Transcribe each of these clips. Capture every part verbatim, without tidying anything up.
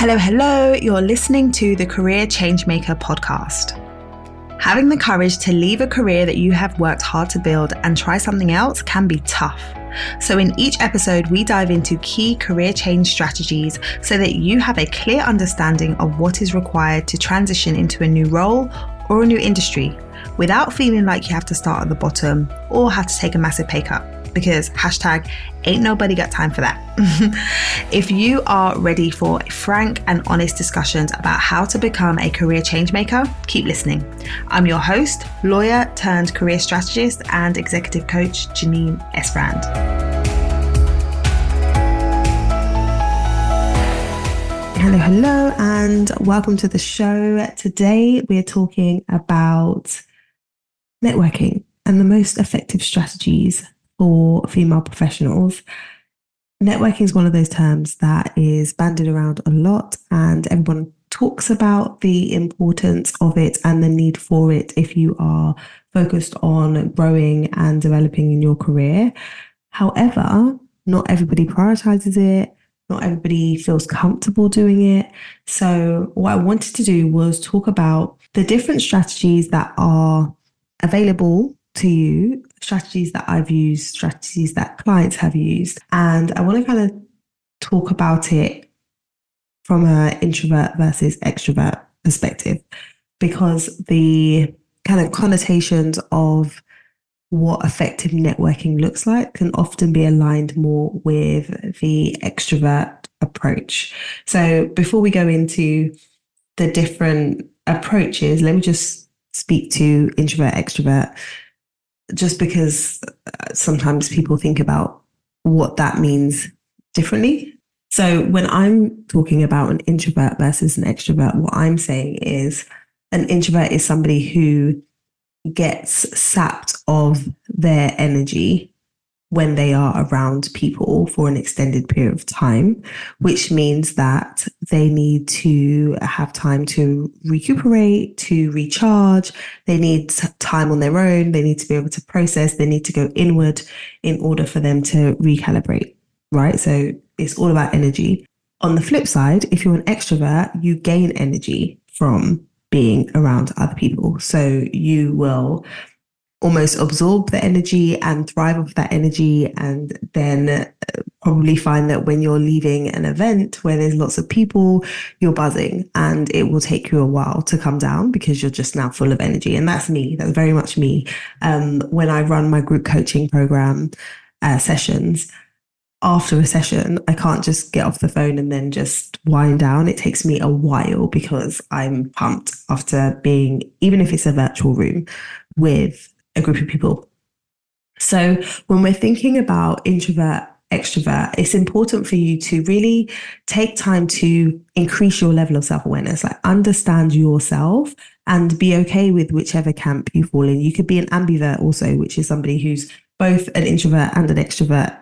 Hello, hello. You're listening to the Career Changemaker podcast. Having the courage to leave a career that you have worked hard to build and try something else can be tough. So in each episode, we dive into key career change strategies so that you have a clear understanding of what is required to transition into a new role or a new industry without feeling like you have to start at the bottom or have to take a massive pay cut. Because hashtag ain't nobody got time for that. If you are ready for frank and honest discussions about how to become a career change maker, keep listening. I'm your host, lawyer turned career strategist and executive coach, Janine Esbrand. Hello, hello, and welcome to the show. Today we're talking about networking and the most effective strategies for female professionals. Networking is one of those terms that is bandied around a lot, and everyone talks about the importance of it and the need for it if you are focused on growing and developing in your career. However, not everybody prioritizes it. Not everybody feels comfortable doing it. So what I wanted to do was talk about the different strategies that are available to you, strategies that I've used, strategies that clients have used. And I want to kind of talk about it from an introvert versus extrovert perspective, because the kind of connotations of what effective networking looks like can often be aligned more with the extrovert approach. So before we go into the different approaches, let me just speak to introvert, extrovert, just because sometimes people think about what that means differently. So when I'm talking about an introvert versus an extrovert, what I'm saying is an introvert is somebody who gets sapped of their energy when they are around people for an extended period of time, which means that they need to have time to recuperate, to recharge. They need time on their own. They need to be able to process. They need to go inward in order for them to recalibrate, right? So it's all about energy. On the flip side, if you're an extrovert, you gain energy from being around other people. So you will almost absorb the energy and thrive off that energy, and then probably find that when you're leaving an event where there's lots of people, you're buzzing, and it will take you a while to come down because you're just now full of energy. And that's me. That's very much me. Um, when I run my group coaching program uh, sessions, after a session, I can't just get off the phone and then just wind down. It takes me a while because I'm pumped after being, even if it's a virtual room, with a group of people. So when we're thinking about introvert, extrovert, it's important for you to really take time to increase your level of self-awareness, like understand yourself and be okay with whichever camp you fall in. You could be an ambivert also, which is somebody who's both an introvert and an extrovert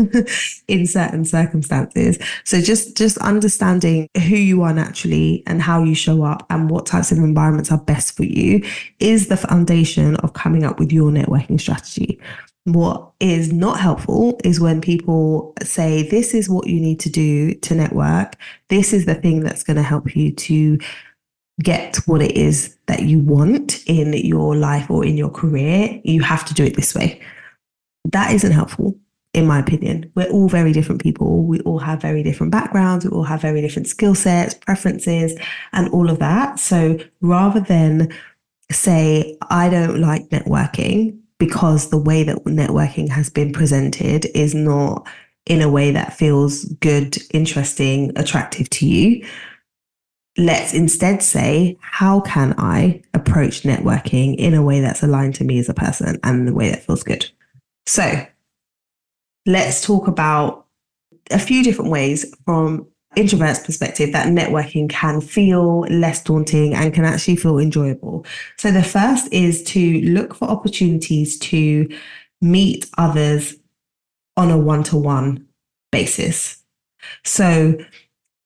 in certain circumstances. So just, just understanding who you are naturally and how you show up and what types of environments are best for you is the foundation of coming up with your networking strategy. What is not helpful is when people say, this is what you need to do to network. This is the thing that's going to help you to get what it is that you want in your life or in your career. You have to do it this way. That isn't helpful, in my opinion. We're all very different people. We all have very different backgrounds. We all have very different skill sets, preferences, and all of that. So rather than say, I don't like networking because the way that networking has been presented is not in a way that feels good, interesting, attractive to you, let's instead say, how can I approach networking in a way that's aligned to me as a person and in a way that feels good? So let's talk about a few different ways from introvert's perspective that networking can feel less daunting and can actually feel enjoyable. So the first is to look for opportunities to meet others on a one-to-one basis. So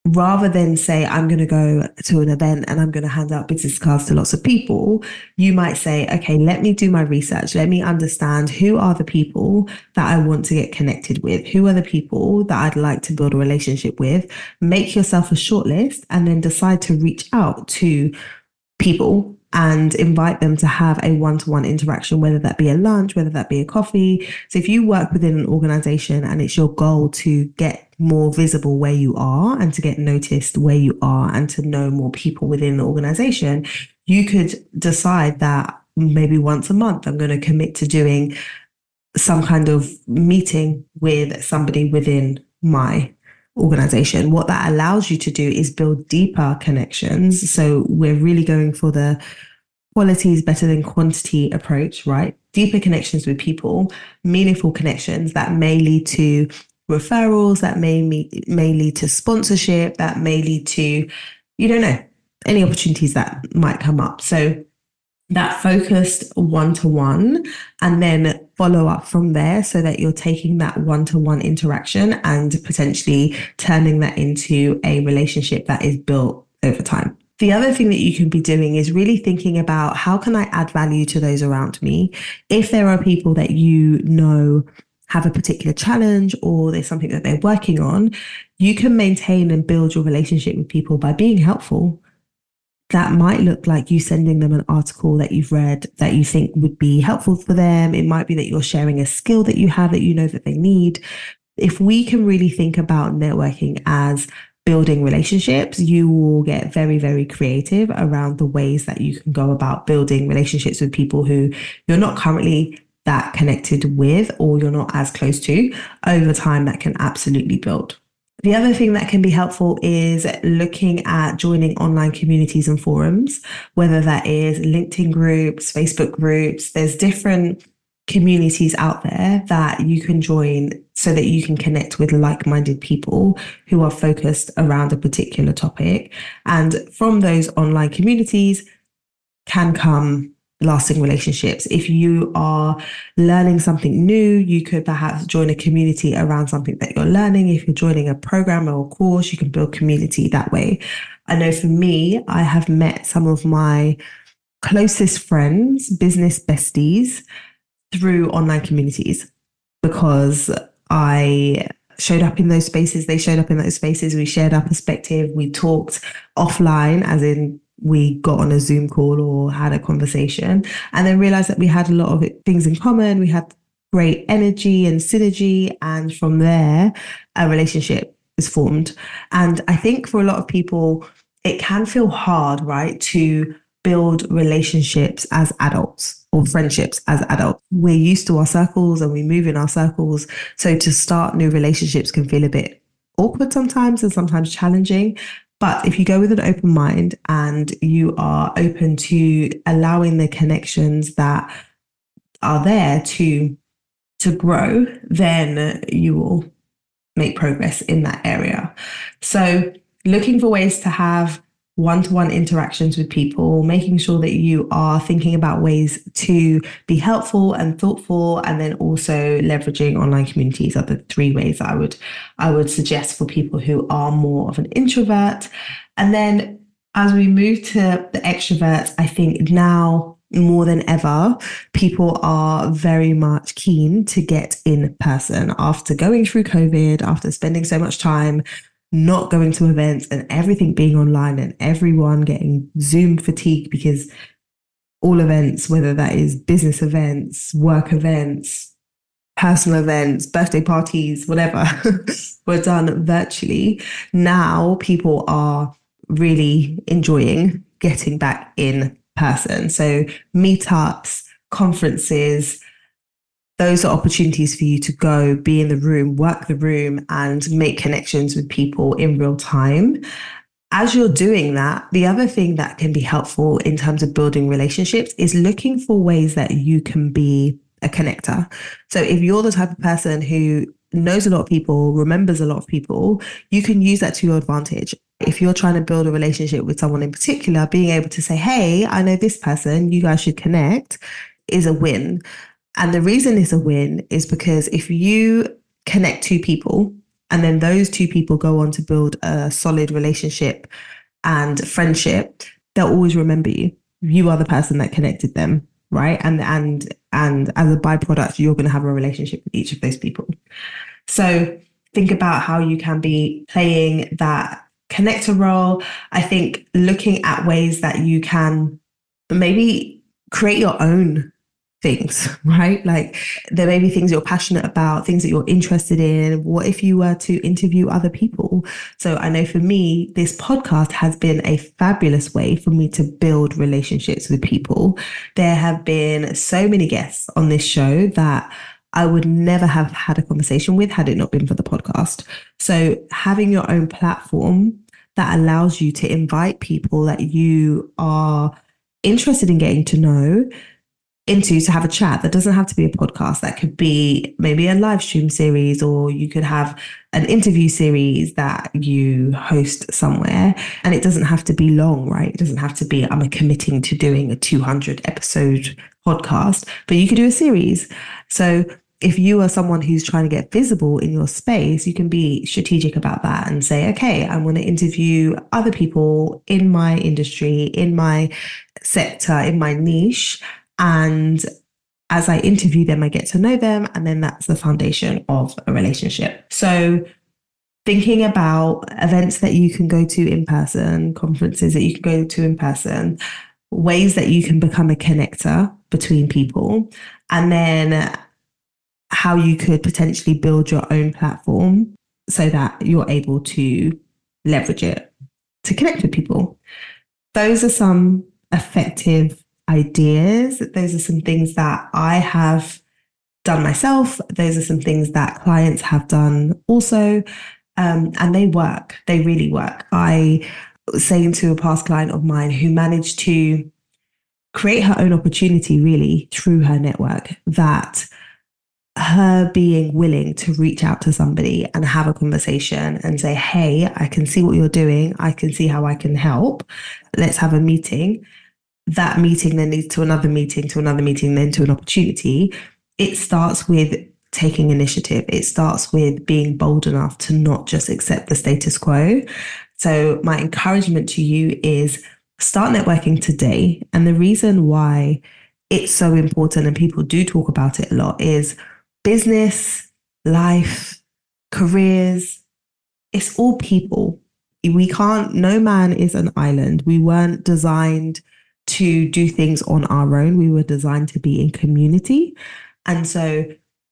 rather than say, I'm going to go to an event and I'm going to hand out business cards to lots of people, you might say, okay, let me do my research. Let me understand who are the people that I want to get connected with. Who are the people that I'd like to build a relationship with? Make yourself a shortlist and then decide to reach out to people and invite them to have a one-to-one interaction, whether that be a lunch, whether that be a coffee. So if you work within an organization and it's your goal to get more visible where you are and to get noticed where you are and to know more people within the organization, you could decide that maybe once a month, I'm going to commit to doing some kind of meeting with somebody within my organization. What that allows you to do is build deeper connections. So we're really going for the quality is better than quantity approach, right? Deeper connections with people, meaningful connections that may lead to referrals, that may meet, may lead to sponsorship, that may lead to, you don't know, any opportunities that might come up. So that focused one-to-one and then follow up from there so that you're taking that one-to-one interaction and potentially turning that into a relationship that is built over time. The other thing that you can be doing is really thinking about how can I add value to those around me? If there are people that you know have a particular challenge or there's something that they're working on, you can maintain and build your relationship with people by being helpful. That might look like you sending them an article that you've read that you think would be helpful for them. It might be that you're sharing a skill that you have that you know that they need. If we can really think about networking as building relationships, you will get very, very creative around the ways that you can go about building relationships with people who you're not currently that connected with or you're not as close to. Over time, that can absolutely build. The other thing that can be helpful is looking at joining online communities and forums, whether that is LinkedIn groups, Facebook groups. There's different communities out there that you can join so that you can connect with like-minded people who are focused around a particular topic. And from those online communities can come lasting relationships. If you are learning something new, you could perhaps join a community around something that you're learning. If you're joining a program or a course, you can build community that way. I know for me, I have met some of my closest friends, business besties, through online communities because I showed up in those spaces. They showed up in those spaces. We shared our perspective. We talked offline, as in we got on a Zoom call or had a conversation and then realized that we had a lot of things in common. We had great energy and synergy. And from there, a relationship is formed. And I think for a lot of people, it can feel hard, right, to build relationships as adults or friendships as adults. We're used to our circles and we move in our circles. So to start new relationships can feel a bit awkward sometimes and sometimes challenging. But if you go with an open mind and you are open to allowing the connections that are there to, to grow, then you will make progress in that area. So looking for ways to have one-to-one interactions with people, making sure that you are thinking about ways to be helpful and thoughtful, and then also leveraging online communities are the three ways that I would I would suggest for people who are more of an introvert. And then as we move to the extroverts, I think now more than ever, people are very much keen to get in person after going through COVID, after spending so much time not going to events and everything being online and everyone getting Zoom fatigue because all events, whether that is business events, work events, personal events, birthday parties, whatever, were done virtually. Now people are really enjoying getting back in person. So meetups, conferences, those are opportunities for you to go, be in the room, work the room, and make connections with people in real time. As you're doing that, the other thing that can be helpful in terms of building relationships is looking for ways that you can be a connector. So if you're the type of person who knows a lot of people, remembers a lot of people, you can use that to your advantage. If you're trying to build a relationship with someone in particular, being able to say, hey, I know this person, you guys should connect, is a win. And the reason it's a win is because if you connect two people and then those two people go on to build a solid relationship and friendship, they'll always remember you. You are the person that connected them, right? And and and as a byproduct, you're going to have a relationship with each of those people. So think about how you can be playing that connector role. I think looking at ways that you can maybe create your own things, right? Like there may be things you're passionate about, things that you're interested in. What if you were to interview other people? So I know for me, this podcast has been a fabulous way for me to build relationships with people. There have been so many guests on this show that I would never have had a conversation with had it not been for the podcast. So having your own platform that allows you to invite people that you are interested in getting to know into to have a chat. That doesn't have to be a podcast. That could be maybe a live stream series, or you could have an interview series that you host somewhere. And it doesn't have to be long, right? It doesn't have to be, I'm committing to doing a two hundred episode podcast, but you could do a series. So if you are someone who's trying to get visible in your space, you can be strategic about that and say, okay, I want to interview other people in my industry, in my sector, in my niche. And as I interview them, I get to know them. And then that's the foundation of a relationship. So thinking about events that you can go to in person, conferences that you can go to in person, ways that you can become a connector between people, and then how you could potentially build your own platform so that you're able to leverage it to connect with people. Those are some effective ideas. Those are some things that I have done myself. Those are some things that clients have done also. Um, and they work. They really work. I was saying to a past client of mine who managed to create her own opportunity really through her network, that her being willing to reach out to somebody and have a conversation and say, hey, I can see what you're doing. I can see how I can help. Let's have a meeting. That meeting then leads to another meeting, to another meeting, then to an opportunity. It starts with taking initiative. It starts with being bold enough to not just accept the status quo. So my encouragement to you is start networking today. And the reason why it's so important, and people do talk about it a lot, is business, life, careers. It's all people. We can't, no man is an island. We weren't designed to do things on our own. We were designed to be in community. And so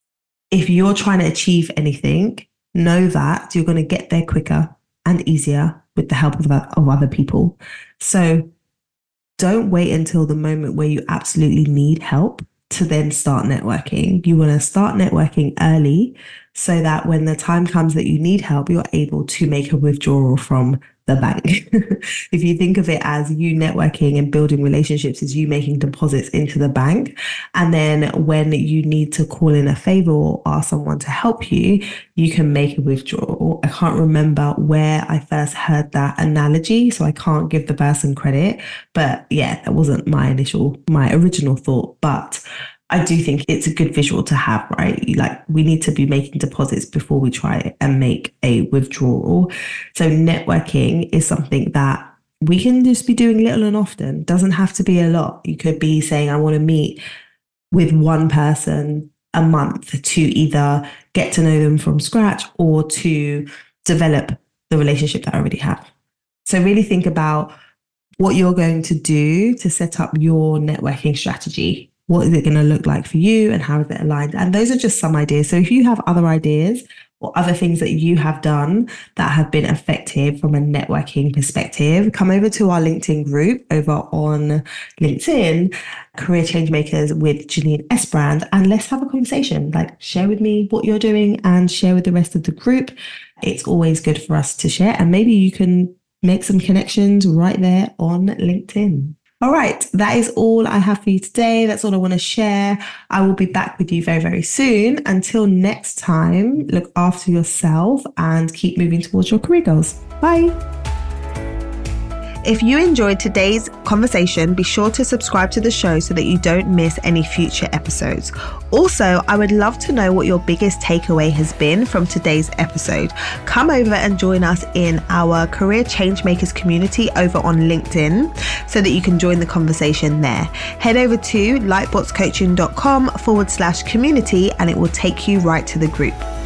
if you're trying to achieve anything, know that you're going to get there quicker and easier with the help of, of other people. So don't wait until the moment where you absolutely need help to then start networking. You want to start networking early so that when the time comes that you need help, you're able to make a withdrawal from the bank. If you think of it as you networking and building relationships is you making deposits into the bank. And then when you need to call in a favor or ask someone to help you, you can make a withdrawal. I can't remember where I first heard that analogy, so I can't give the person credit. But yeah, that wasn't my initial, my original thought. But I do think it's a good visual to have, right? Like we need to be making deposits before we try and make a withdrawal. So networking is something that we can just be doing little and often. Doesn't have to be a lot. You could be saying, I want to meet with one person a month to either get to know them from scratch or to develop the relationship that I already have. So really think about what you're going to do to set up your networking strategy. What is it going to look like for you and how is it aligned? And those are just some ideas. So if you have other ideas or other things that you have done that have been effective from a networking perspective, come over to our LinkedIn group over on LinkedIn, Career Changemakers with Janine Esbrand, and let's have a conversation. Like share with me what you're doing and share with the rest of the group. It's always good for us to share, and maybe you can make some connections right there on LinkedIn. All right, that is all I have for you today. That's all I want to share. I will be back with you very, very soon. Until next time, look after yourself and keep moving towards your career goals. Bye. If you enjoyed today's conversation, be sure to subscribe to the show so that you don't miss any future episodes. Also, I would love to know what your biggest takeaway has been from today's episode. Come over and join us in our Career Changemakers community over on LinkedIn so that you can join the conversation there. Head over to lightbotscoaching.com forward slash community and it will take you right to the group.